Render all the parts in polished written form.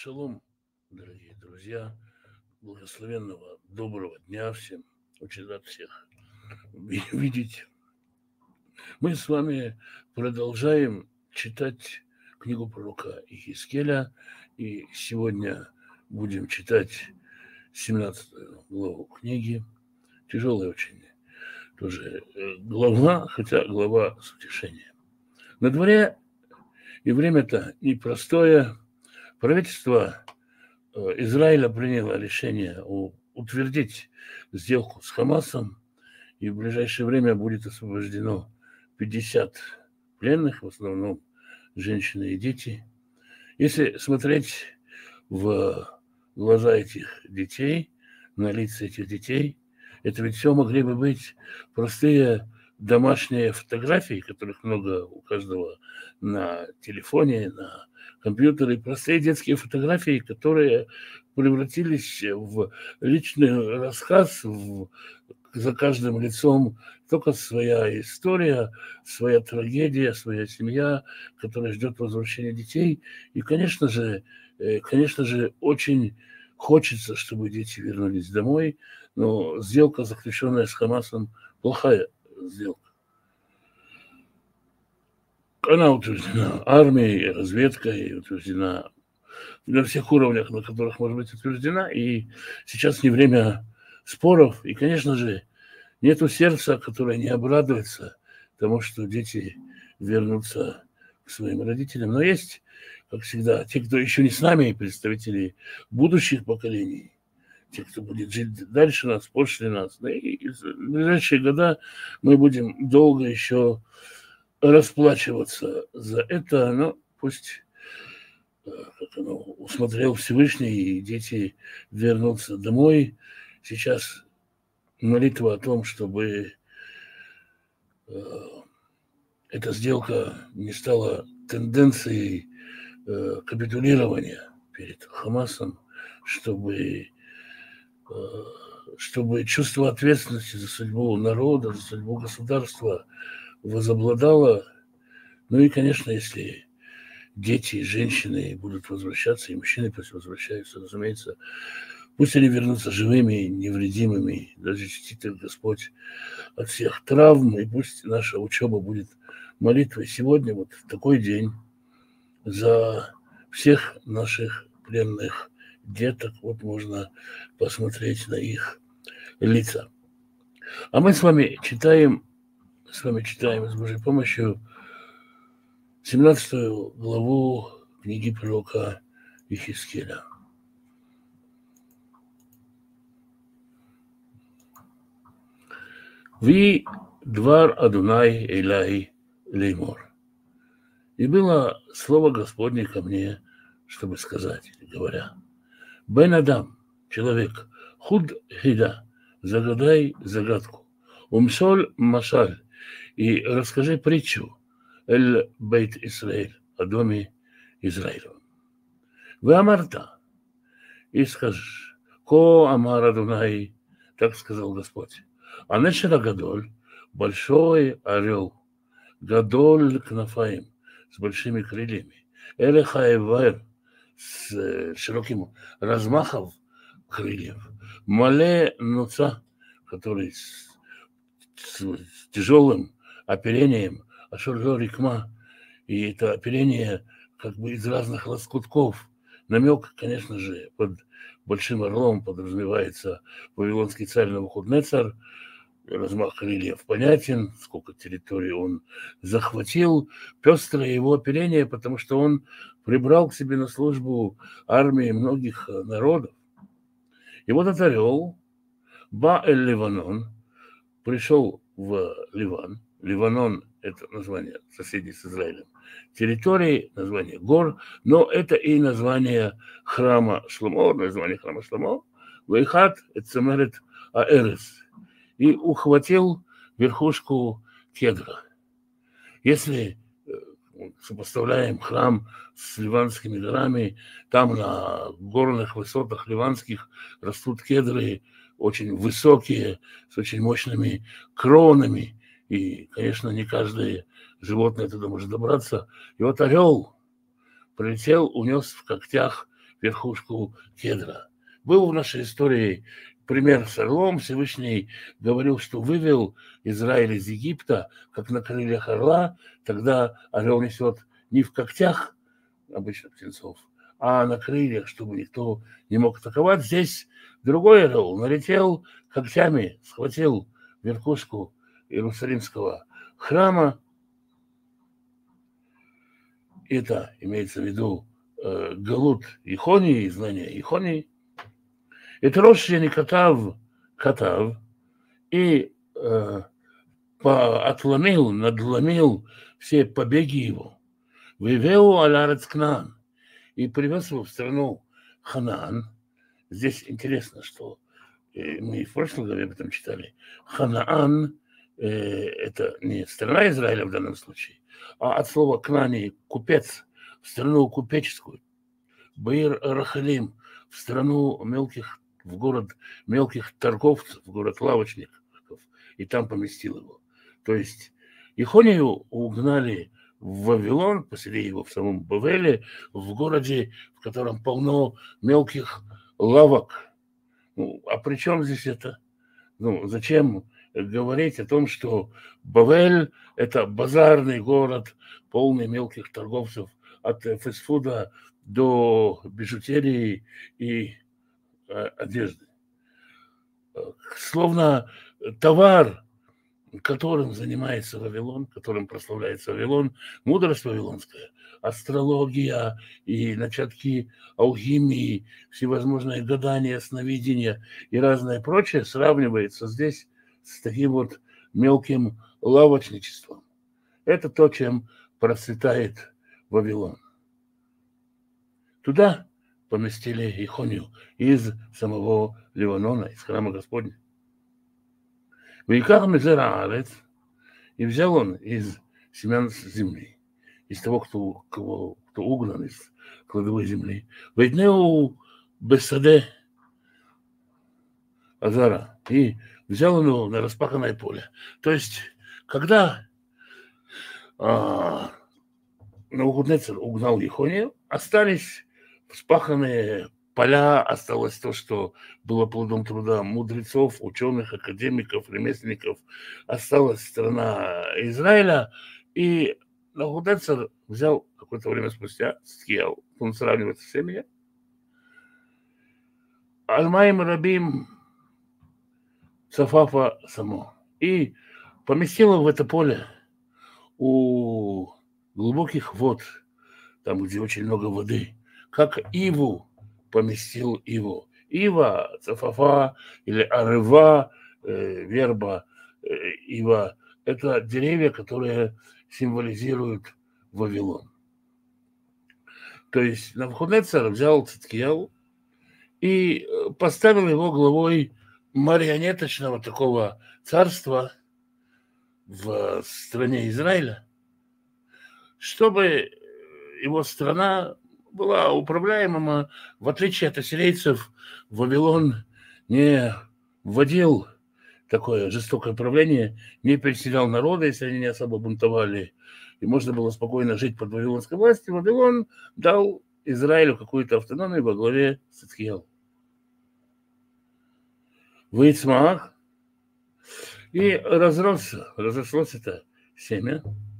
Шалом, дорогие друзья, благословенного доброго дня всем. Очень рад всех видеть. Мы с вами продолжаем читать книгу пророка Иезекииля, и сегодня будем читать 17 главу книги. Тяжелая очень тоже глава, хотя глава с утешением. На дворе и время-то непростое. Правительство Израиля приняло решение утвердить сделку с Хамасом, и в ближайшее время будет освобождено 50 пленных, в основном женщины и дети. Если смотреть в глаза этих детей, на лица этих детей, это ведь все могли бы быть простые домашние фотографии, которых много у каждого на телефоне, на компьютере, простые детские фотографии, которые превратились в личный рассказ, за каждым лицом только своя история, своя трагедия, своя семья, которая ждет возвращения детей. И, конечно же, очень хочется, чтобы дети вернулись домой, но сделка, заключенная с Хамасом, плохая сделка. Она утверждена армией, разведкой, утверждена на всех уровнях, на которых может быть утверждена. И сейчас не время споров. И, конечно же, нету сердца, которое не обрадуется тому, что дети вернутся к своим родителям. Но есть, как всегда, те, кто еще не с нами, представители будущих поколений, те, кто будет жить дальше нас, после нас. Да и в ближайшие года мы будем долго еще расплачиваться за это, но пусть усмотрел Всевышний, и дети вернутся домой. Сейчас молитва о том, чтобы эта сделка не стала тенденцией капитулирования перед Хамасом, чтобы чувство ответственности за судьбу народа, за судьбу государства возобладало. Ну и, конечно, если дети и женщины будут возвращаться, и мужчины пусть возвращаются, разумеется, пусть они вернутся живыми, невредимыми, даже защитит их Господь от всех травм, и пусть наша учеба будет молитвой сегодня, вот в такой день, за всех наших пленных деток. Вот можно посмотреть на их лица. А мы с вами читаем с Божьей помощью 17 главу книги пророка Иезекииля. «Ви двар Адунай Элай леймор». И было слово Господне ко мне, чтобы сказать, говоря: «Бен Адам, человек, худ хида, загадай загадку, умсоль машаль, и расскажи притчу, эль бейт Исраэль, о доме Израиля. Вы амарта, и скажешь: ко амар Адунай, так сказал Господь, а нечера гадоль, большой орел, гадоль кнафаим, с большими крыльями, элехаевер, с широким размахом крыльев, мале нуца, который с тяжелым оперением, ашуржо рикма, и это оперение как бы из разных лоскутков. Намек, конечно же, под большим орлом подразумевается вавилонский царь Навуходоносор. Размах крыльев понятен, сколько территорий он захватил, пестрое его оперение, потому что он прибрал к себе на службу армии многих народов. И вот этот орел, Ба-эль-Ливанон, пришел в Ливан. Ливанон – это название соседей с Израилем территории, название гор, но это и название храма Шломо, Вейхат – это Цемерет Аэрес, и ухватил верхушку кедра. Если сопоставляем храм с ливанскими горами, там на горных высотах ливанских растут кедры очень высокие, с очень мощными кронами, и, конечно, не каждое животное туда может добраться. И вот орел прилетел, унес в когтях верхушку кедра. Был в нашей истории пример с орлом. Всевышний говорил, что вывел Израиль из Египта, как на крыльях орла. Тогда орел несет не в когтях обычных птенцов, а на крыльях, чтобы никто не мог атаковать. Здесь другой орел налетел когтями, схватил верхушку Иерусалимского храма. Это имеется в виду галут Ихонии, знание Ихонии. Это Рошени Катав, и отломил, надломил все побеги его. Вывел алярец Кнаан и привез его в страну Ханаан. Здесь интересно, что мы в прошлом году об этом читали. Ханаан это не страна Израиля в данном случае, а от слова Кнани купец, в страну купеческую. Баир Рахалим, в страну мелких, в город мелких торговцев, в город лавочников, и там поместил его. То есть Ихонию угнали в Вавилон, поселили его в самом Бавеле, в городе, в котором полно мелких лавок. Ну, а при чем здесь это? Ну, зачем говорить о том, что Бавель – это базарный город, полный мелких торговцев, от фастфуда до бижутерии и одежды. Словно товар, которым занимается Вавилон, которым прославляется Вавилон, мудрость вавилонская, астрология и начатки алхимии, всевозможные гадания, сновидения и разное прочее сравнивается здесь с таким вот мелким лавочничеством. Это то, чем процветает Вавилон. Туда поместили Ихонию из самого Ливанона, из храма Господня. Вейкар мизера арец, и взял он из семян земли, из того, кто угнан из кладовой земли. Вейднеу бессаде Азара, и взял он его на распаханное поле. То есть, когда Навуходоносор угнал Ихонию, остались вспаханные поля, осталось то, что было плодом труда мудрецов, ученых, академиков, ремесленников. Осталась страна Израиля, и Навуходоносор взял какое-то время спустя, Цхкияу, он сравнивается с всеми, Альмаим Рабим Цафафа само, и поместил его в это поле у глубоких вод, там, где очень много воды, как иву поместил его. Ива, цафафа или арыва, верба, ива – это деревья, которые символизируют Вавилон. То есть Навуходоносор взял Цидкияу и поставил его главой марионеточного такого царства в стране Израиля, чтобы его страна была управляема. В отличие от ассирийцев, Вавилон не вводил такое жестокое правление, не переселял народа, если они не особо бунтовали, и можно было спокойно жить под вавилонской властью. Вавилон дал Израилю какую-то автономию во главе с Цидкияу. Вейцмаах, и разрослось это семя.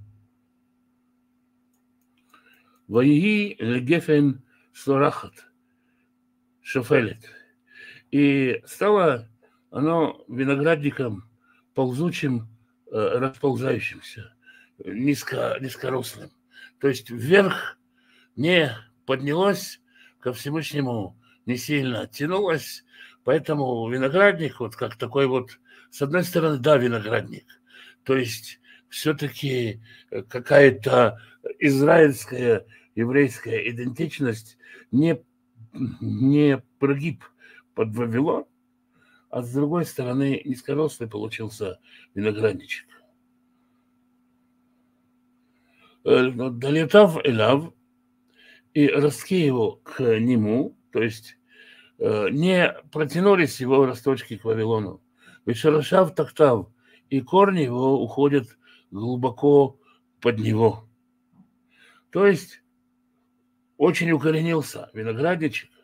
Ваиги легефен слорахат шофелет. И стало оно виноградником ползучим, расползающимся, низкорослым. То есть вверх не поднялось, ко Всевышнему не сильно оттянулось, поэтому виноградник, вот как такой вот, с одной стороны, да, виноградник, то есть все-таки какая-то израильская, еврейская идентичность не прогиб под Вавилон, а с другой стороны низкорослый получился виноградничек. Долетав элав, и ростки его к нему, то есть не протянулись его росточки к Вавилону. Вешарашав тахтав, и корни его уходят глубоко под него. То есть очень укоренился виноградничек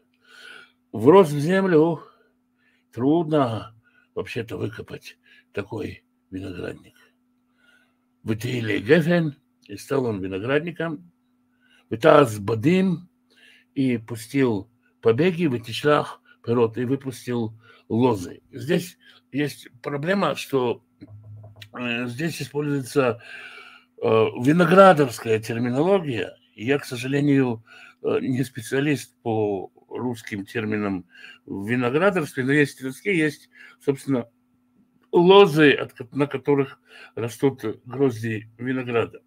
врос в землю, трудно вообще-то выкопать такой виноградник. Вытеили гефен, и стал он виноградником. Вытаз бадим, и пустил побеги, вытешлях пирот, и выпустил лозы. Здесь есть проблема, что здесь используется виноградарская терминология. Я, к сожалению, не специалист по русским терминам в виноградарстве, но есть русские, есть, собственно, лозы, на которых растут грозди винограда.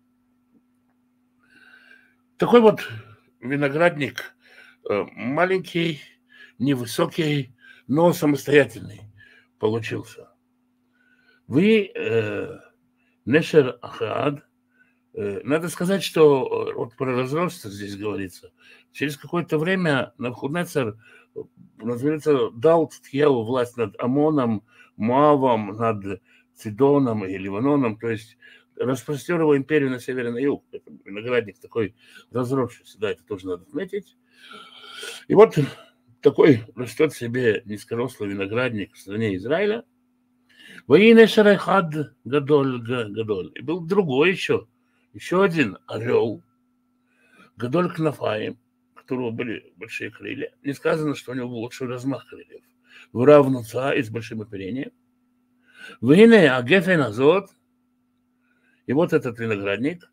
Такой вот виноградник маленький, невысокий, но самостоятельный получился. Вы Нешер Ахад. Надо сказать, что вот про разрост здесь говорится. Через какое-то время Навуходоносор, называется, дал Циткияу власть над Амоном, Моавом, над Сидоном и Ливаноном, то есть распростер его империю на север и на юг. Это виноградник такой разросшийся, да, это тоже надо отметить. И вот такой растет себе низкорослый виноградник в стране Израиля. Воины Шарахад Гадоль. И был другой еще один орел, Гадоль Кнафаем, у которого были большие крылья. Не сказано, что у него был большой размах крыльев. Вравнуца и с большим оперением. Вине Агефен Азот. И вот этот виноградник.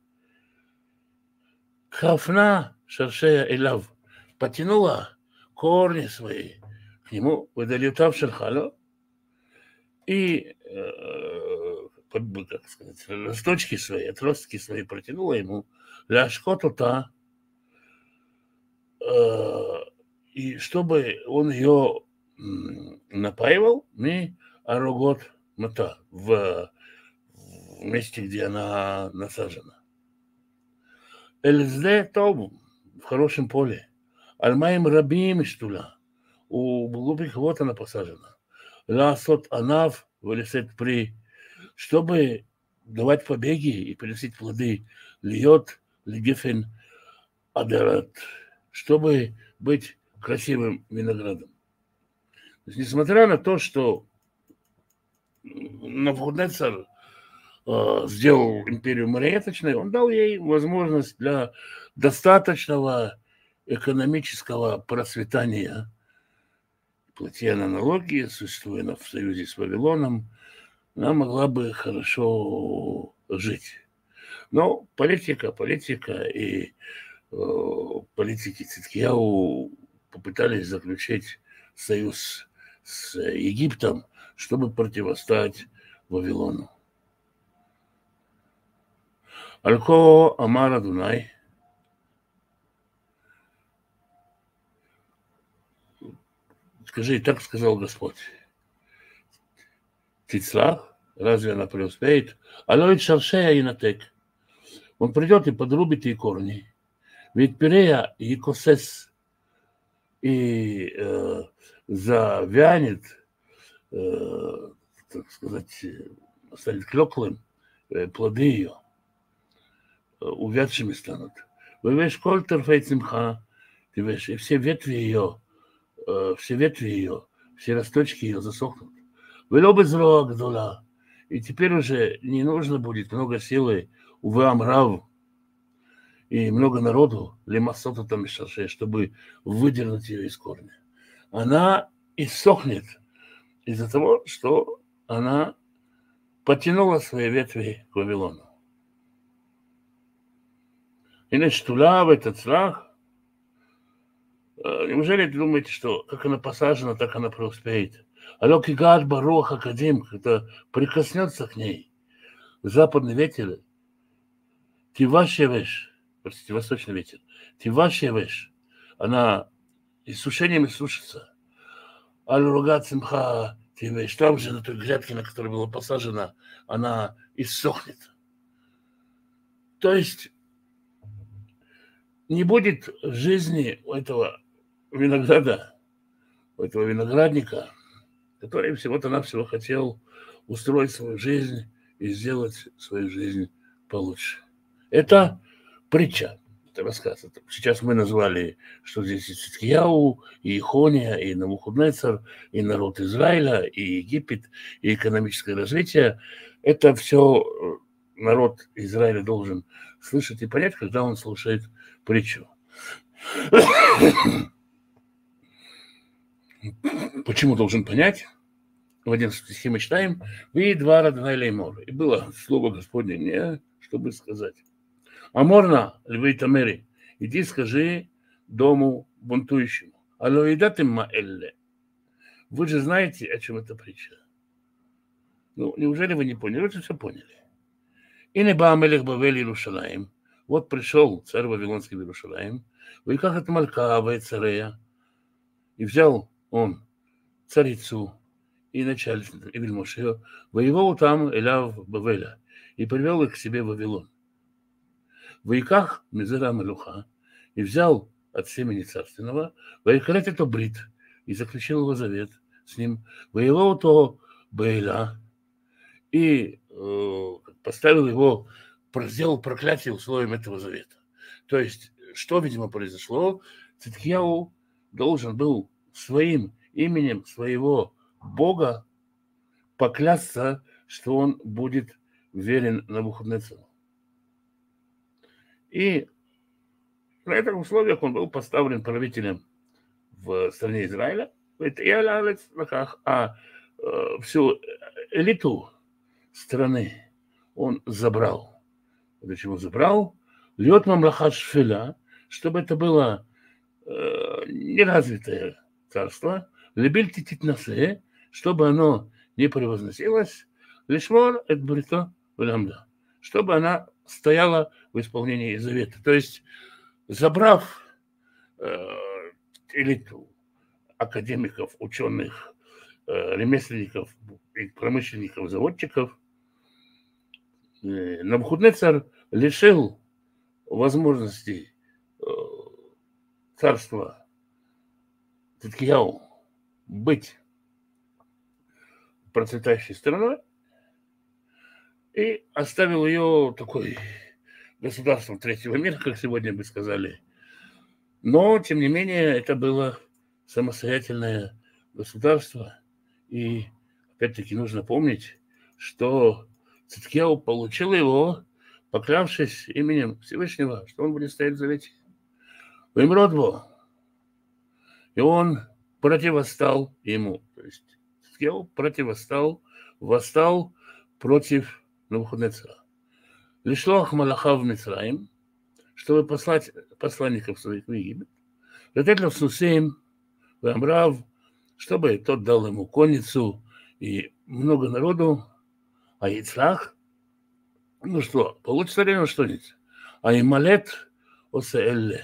Хафна Шаршея Элав потянула корни свои к нему, выдалютав Шерхало, и, как сказать, росточки свои, отростки свои протянула ему, ляшкотута, и чтобы он ее напаивал, мы арогот мата в месте, где она насажена. Эльзде Тов в хорошем поле. Альмаем рабим штула. У глубоких вод она посажена. Ласот анав вылезет при, чтобы давать побеги и приносить плоды. Льет лигефен адерат, чтобы быть красивым виноградом. То есть, несмотря на то, что Навуходоносор сделал империю марионеточной, он дал ей возможность для достаточного экономического процветания. Платя на налоги, существуя в союзе с Вавилоном, она могла бы хорошо жить. Но политика и политики Циткияу попытались заключить союз с Египтом, чтобы противостоять Вавилону. Алько Амара Дунай. Скажи, так сказал Господь. Тицлах, разве она преуспеет? Алоид Шаршея и Натек. Он придет и подрубит ей корни. Ведь Пирея и Косес и завянет, так сказать, станет клеклым, плоды ее увядшими станут. Вывеш кольтер фейцимха, ты вешь, и все ветви ее, все росточки ее засохнут. Вылобы зроа гдола. И теперь уже не нужно будет много силы у Ваамрав и много народу, лемасоту там из шаршей, чтобы выдернуть ее из корня. Она иссохнет из-за того, что она потянула свои ветви к Вавилону. И штула в этот страх. Неужели ты думаете, что как она посажена, так она преуспеет? Алёки гад барох академ, когда прикоснется к ней западный ветер, тивашевеш, простите, восточный ветер, тивашевеш, она иссушением иссушится. Аль-руга цимха тивеш, там же на той грядке, на которой была посажена, она иссохнет. То есть не будет жизни у этого винограда, у этого виноградника, который всего-то-навсего хотел устроить свою жизнь и сделать свою жизнь получше. Это притча. Это рассказ. Сейчас мы назвали, что здесь и Циткияу, и Ихония, и Навуходнецар, и народ Израиля, и Египет, и экономическое развитие. Это все народ Израиля должен слышать и понять, когда он слушает притчу. Почему должен понять? В 11 стихе мы читаем: «Ви двара двайлеймор». И было слово Господне мне, чтобы сказать: «Аморна, львы Тамери, иди скажи дому бунтующему, алло едатым маэлле». Вы же знаете, о чем эта притча. Ну, неужели вы не поняли? Вы же все поняли. И не баамелех бавель Иерушалаим. Вот пришел царь Вавилонский в Иерушалаим, и как от малька царея, и взял он царицу и начальницу, и вельмож ее, воевал там Эляв Бавеля, и привел их к себе в Вавилон. Воиках Мизера Малюха, и взял от семени царственного, воикарет это брит, и заключил его завет с ним, воевал то Баэля, и поставил его, сделал проклятие условием этого завета. То есть, что, видимо, произошло? Циткияу должен был своим именем своего Бога поклясться, что он будет верен Навуходнецару. И на этих условиях он был поставлен правителем в стране Израиля, а всю элиту страны он забрал. Для чего забрал? Льет мамлаха шфиля, чтобы это было неразвитое царство, лебель тититнасе, чтобы оно не превозносилось, лишмор эт брито валямда, чтобы она стояла в исполнении завета. То есть, забрав элиту академиков, ученых, ремесленников, промышленников, заводчиков, Навуходнецар лишил возможности царства Циткияу быть процветающей страной и оставил ее такой государством третьего мира, как сегодня бы сказали. Но, тем не менее, это было самостоятельное государство. И, опять-таки, нужно помнить, что Циткияу получил его, поклявшись именем Всевышнего, что он будет стоять в завете. Вымродво. И он противостал ему. То есть Циткияу противостал, восстал против Навуходнецара. Лишлох малаха в Мицраим, чтобы послать посланников своих в Египет. Лететлев Сусеем, Вамрав, чтобы тот дал ему конницу и много народу, а Ицлах, ну что, получится ли что-нибудь? А Ималет Осеэлле,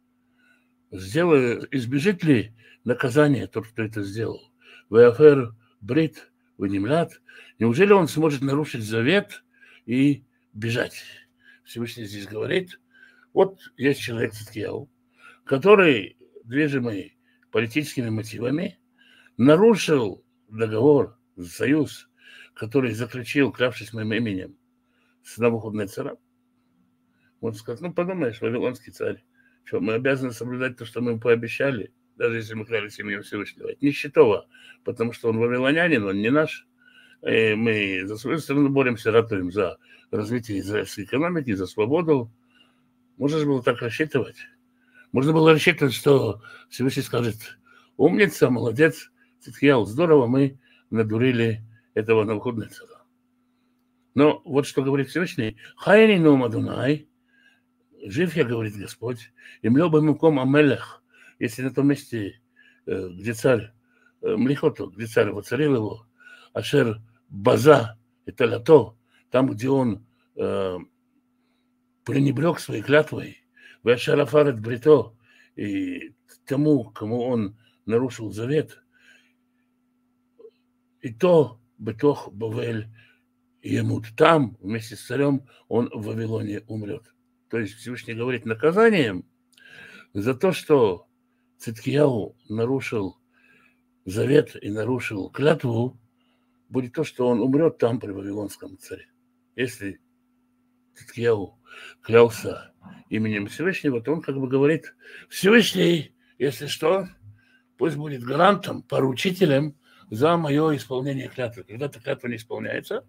избежит ли наказание тот, кто это сделал? Веафер Брит Венимлят, неужели он сможет нарушить завет и бежать? Всевышний здесь говорит, вот есть человек Циткияу, который, движимый политическими мотивами, нарушил договор, союз, который заключил, клявшись моим именем, с Навуходнецаром. Он сказал, ну, подумаешь, вавилонский царь, что мы обязаны соблюдать то, что мы ему пообещали, даже если мы клялись именем Всевышнего. Это нищетово, потому что он вавилонянин, он не наш. И мы за свою страну боремся, ратуем за развитие израильской экономики, за свободу. Можно же было так рассчитывать. Можно было рассчитывать, что Всевышний скажет, умница, молодец, Циткияу, здорово, мы надурили этого Навуходнецара. Но вот что говорит Всевышний, хайни ном Адонай, жив я, говорит Господь, и млёба муком амелех, если на том месте, где царь Млихоту, где царь воцарил его, ашер база, это лато, там, где он пренебрег своей клятвой, Вашарафарет Брито, и тому, кому он нарушил завет, и то Бетох Бавель Емут. Там, вместе с царем, он в Вавилоне умрет. То есть Всевышний говорит, наказанием за то, что Циткияу нарушил завет и нарушил клятву, будет то, что он умрет там при Вавилонском царе. Если Циткияу клялся именем Всевышнего, то он как бы говорит: Всевышний, если что, пусть будет гарантом, поручителем за мое исполнение клятвы. Когда эта клятва не исполняется,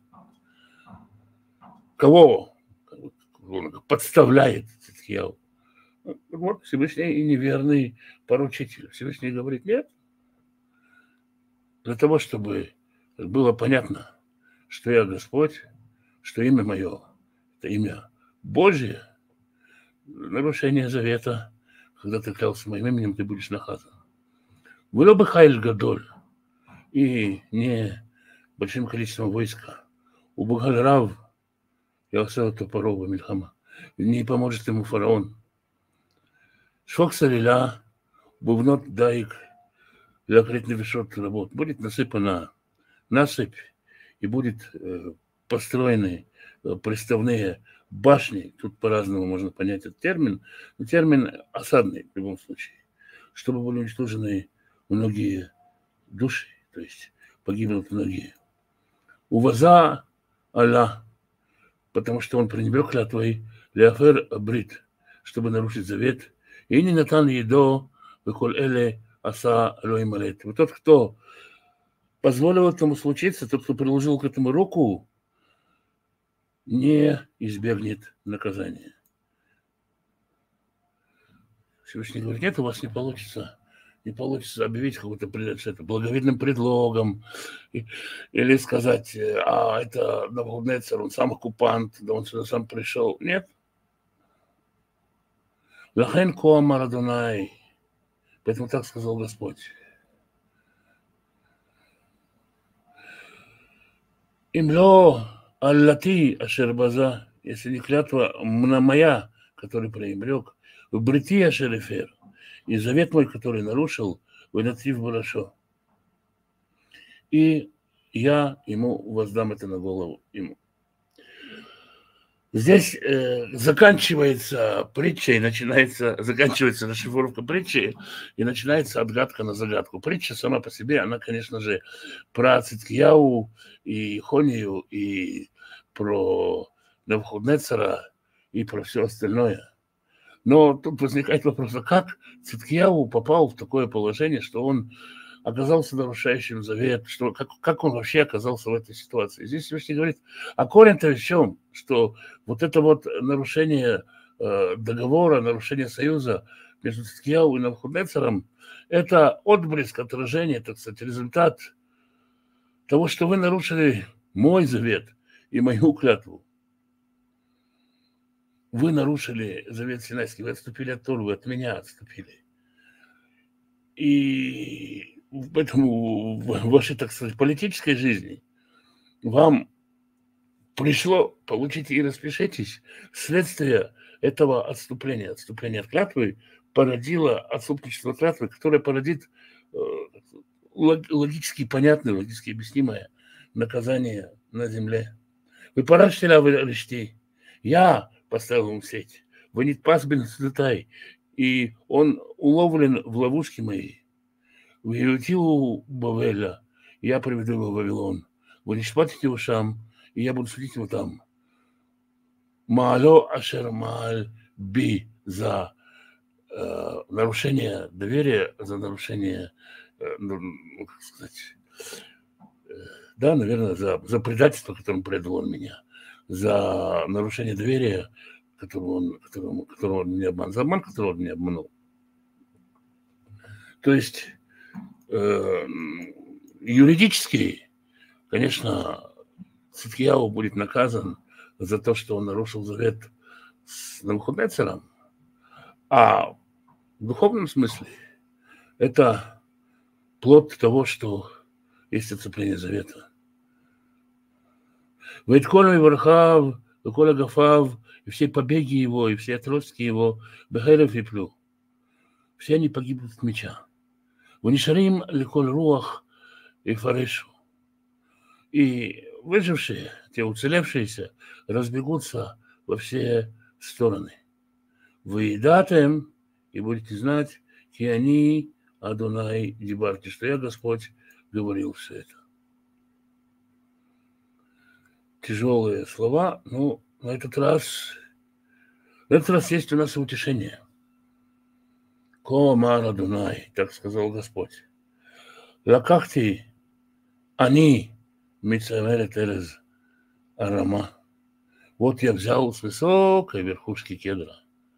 кого он подставляет Циткияу? Вот Всевышний и неверный поручитель. Всевышний говорит: нет, для того, чтобы было понятно, что я Господь, что имя мое – это имя Божье, нарушение завета, когда ты клялся моим именем, ты будешь наказан. Было бы хайль гадоль, и не большим количеством войска. У Бугалрав, я оставил топорова Мильхама, не поможет ему фараон. Швок салиля, бувнот даик, лакритный вешот работ. Будет насыпана насыпь, и будет построены приставные башни. Тут по-разному можно понять этот термин, но термин осадный в любом случае, чтобы были уничтожены многие души, то есть погибнут многие. Уваза Аллах, потому что он пренебрег клятвой, Леофер Брит, чтобы нарушить завет, и не натан едо, выколь эле аса лоималет. Вот тот, кто позволил этому случиться, тот, кто приложил к этому руку, не избегнет наказания. Всевышний говорит: нет, у вас не получится объявить какой-то благовидным предлогом или сказать: а это Навуходоносор, он сам оккупант, да он сюда сам пришел. Нет. Лахен ко амар Адонай, поэтому так сказал Господь. Имло аллати ашербаза, если не клятва моя, который преимрек, в брити ашерефер, и завет мой, который нарушил, вынатив барашо. И я ему воздам это на голову ему. Здесь заканчивается притча и заканчивается расшифровка притчи и начинается отгадка на загадку. Притча сама по себе, она, конечно же, про Циткияу и Хонию, и про Навуходоносора, и про все остальное. Но тут возникает вопрос: а как Циткияу попал в такое положение, что он оказался нарушающим завет, как он вообще оказался в этой ситуации? Здесь Всевышний говорит: а корень-то в чем? Что вот это вот нарушение договора, нарушение союза между Циткияу и Навуходоносором – это отблеск, отражение, так сказать, результат того, что вы нарушили мой завет и мою клятву. Вы нарушили завет Синайский, вы отступили от Торы, вы от меня отступили. И поэтому в вашей, так сказать, политической жизни вам пришло, получите и распишитесь, следствие этого отступления от клятвы породило отступничество от клятвы, которое породит логически понятное, логически объяснимое наказание на земле. Вы парашили, вы решите, я поставил ему сеть, вы не пасбин слетай, и он уловлен в ловушке моей. В Иутилу Бавеля, я приведу его в Вавилон. Вы не шпатите его шам, и я буду судить его там. Маало ашер мааль би, за нарушение доверия, за нарушение, как сказать, да, наверное, за предательство, которым предал он меня, за нарушение доверия, которого он меня обманул, за обман, которого он меня обманул. То есть юридически, конечно, Циткияу будет наказан за то, что он нарушил завет с Навуходоносором, а в духовном смысле это плод того, что есть отцепление завета. Ведь Коля Вархав, Коля Гафав, и все побеги его, и все отростки его, Бехерев и Плю, все они погибнут от меча. Ванишарим леколь руах и фарешу. И выжившие, те уцелевшиеся, разбегутся во все стороны. Вы едатым, и будете знать, и они Адонай Дибарти, что я, Господь, говорил все это. Тяжелые слова, но на этот раз есть у нас утешение. Ко мара Дунай, так сказал Господь. Лакахти они мицамерет эрез арама. Вот я взял с высокой верхушки кедра.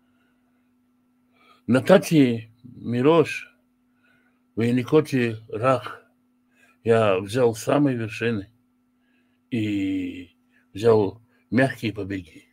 Натати мирош, вейникоти рах. Я взял с самой вершины и взял мягкие побеги.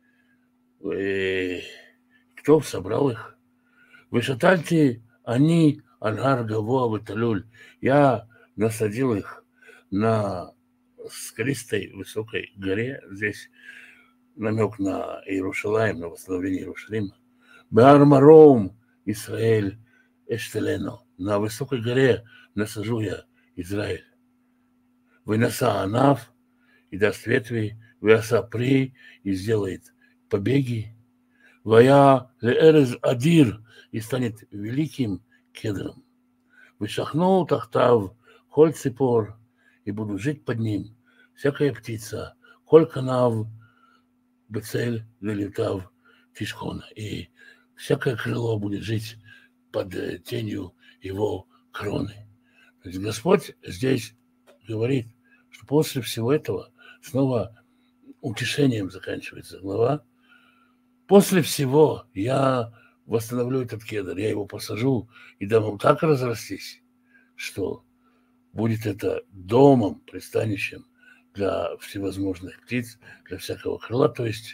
И кто собрал их? Вышатальте они альгар гаво ваталюль. Я насадил их на скалистой высокой горе. Здесь намек на Иерусалим, на восстановление Иерусалима. Беармаром Исраэль эштелено. На высокой горе насажу я Израиль. Выноса анав и даст ветви, выноса при и сделает побеги. Вая леэрез адир и станет великим кедром. Вышахнул тахтав холь ципор и буду жить под ним. Всякая птица, холь канав, бецель лелютав тишхона. И всякое крыло будет жить под тенью его кроны. То есть Господь здесь говорит, что после всего этого снова утешением заканчивается глава. После всего я восстановлю этот кедр, я его посажу и дам ему так разрастись, что будет это домом, пристанищем для всевозможных птиц, для всякого крыла. То есть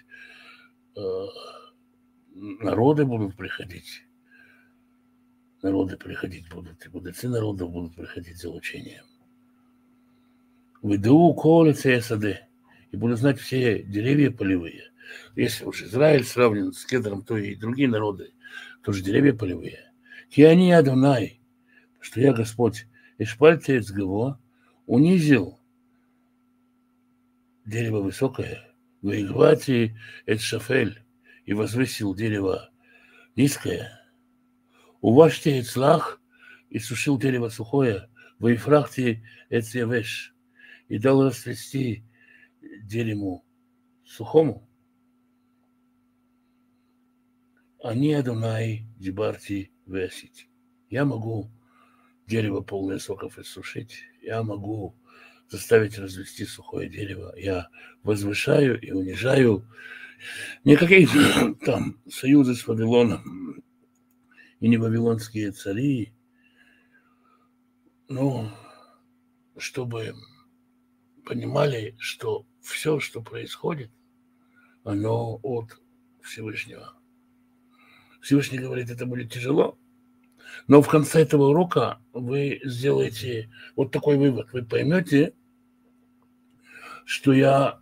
народы будут приходить будут, и мудрецы народов будут приходить за учением. Выйду колицы сады, и буду знать все деревья полевые. Если уж Израиль сравнен с кедром, то и другие народы, тоже деревья полевые. Киани Адонай, что я Господь, Ишпальте Эцгаво, унизил дерево высокое, Ваигвати Эцшафель, и возвысил дерево низкое. Уважьте Эцлах, и сушил дерево сухое, Ваифрахте Эцевеш, и дал расцвести дереву сухому. Они Адонай Дибарти Весить. Я могу дерево полное соков иссушить, я могу заставить развести сухое дерево, я возвышаю и унижаю не какие-то там союзы с Вавилоном и не вавилонские цари, но чтобы понимали, что все, что происходит, оно от Всевышнего. Всевышний говорит, это будет тяжело, но в конце этого урока вы сделаете вот такой вывод. Вы поймете, что я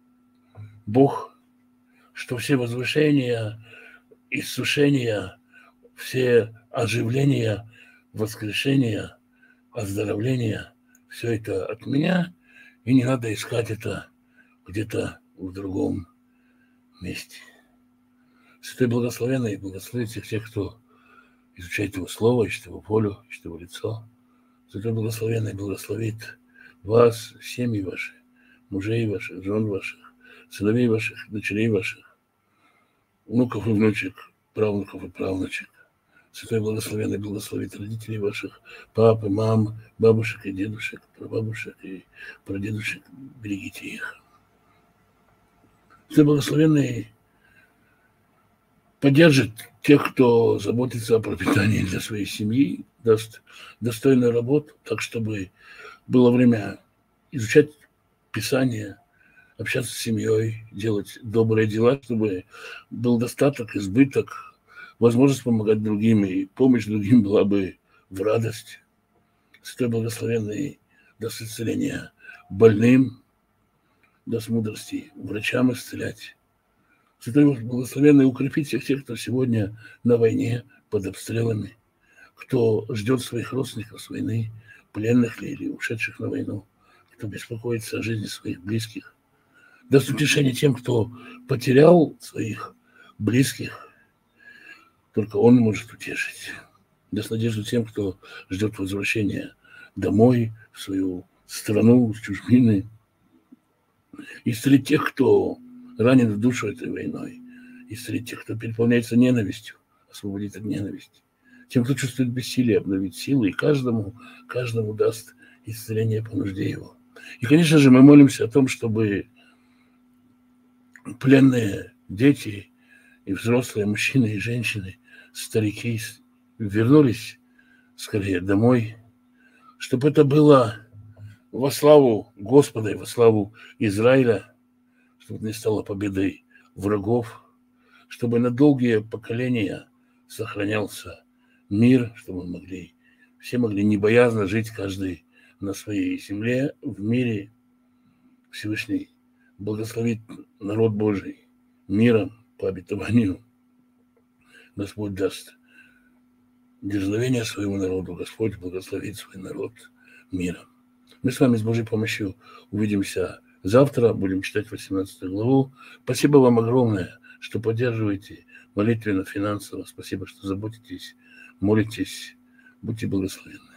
Бог, что все возвышения, иссушения, все оживления, воскрешения, оздоровления, все это от меня, и не надо искать это где-то в другом месте. Святой благословенный, благословит всех тех, кто изучает его слово, ищет его волю, ищет его лицо. Святой благословенный благословит вас, семьи ваши, мужей ваших, жен ваших, сыновей ваших, дочерей ваших, внуков и внучек, правнуков и правнучек. Святой благословенный благословит родителей ваших, пап и мам, бабушек и дедушек, прабабушек и прадедушек. Берегите их. Святой благословенный поддержит тех, кто заботится о пропитании для своей семьи, даст достойную работу, так, чтобы было время изучать Писание, общаться с семьей, делать добрые дела, чтобы был достаток, избыток, возможность помогать другим, и помощь другим была бы в радость. Святой благословенный даст исцеление больным, даст мудрости врачам исцелять. Святой благословенный укрепит всех тех, кто сегодня на войне, под обстрелами, кто ждет своих родственников с войны, пленных ли или ушедших на войну, кто беспокоится о жизни своих близких. Даст утешение тем, кто потерял своих близких, только он может утешить. Даст надежду тем, кто ждет возвращения домой, в свою страну, с чужбины. Исцелит тех, кто ранен в душу этой войной. Исцелить тех, кто переполняется ненавистью, освободить от ненависти. Тем, кто чувствует бессилие, обновить силы, и каждому даст исцеление по нужде его. И, конечно же, мы молимся о том, чтобы пленные дети и взрослые мужчины и женщины, старики вернулись скорее домой, чтобы это было во славу Господа и во славу Израиля, чтобы не стало победой врагов, чтобы на долгие поколения сохранялся мир, чтобы все могли небоязно жить каждый на своей земле, в мире. Всевышний благословит народ Божий миром по обетованию. Господь даст дерзновение своему народу, Господь благословит свой народ миром. Мы с вами с Божьей помощью увидимся завтра, будем читать 18 главу. Спасибо вам огромное, что поддерживаете молитвенно, финансово. Спасибо, что заботитесь, молитесь. Будьте благословенны.